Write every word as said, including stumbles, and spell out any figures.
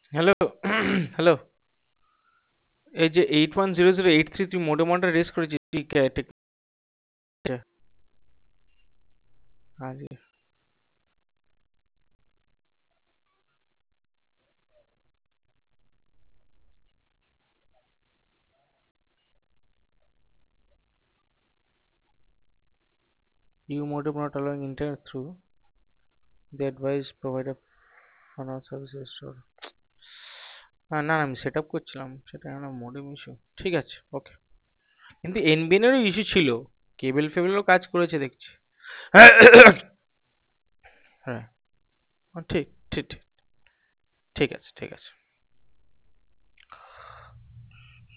Hello. Hello. এই যে eight one zero zero eight three তুই মোটামোটা রেস করেছিস ঠিক ঠিক আছে। हाँ जी। You modem not allowing internet through the advice provider for our services or না না আমি সেট আপ করছিলাম সেটা না মোডেম ইস্যু ঠিক আছে ওকে। কিন্তু এনবিএন এরও ইস্যু ছিল, কেবল ফেবেলও কাজ করেছে দেখছি। হ্যাঁ ঠিক ঠিক ঠিক ঠিক আছে ঠিক আছে।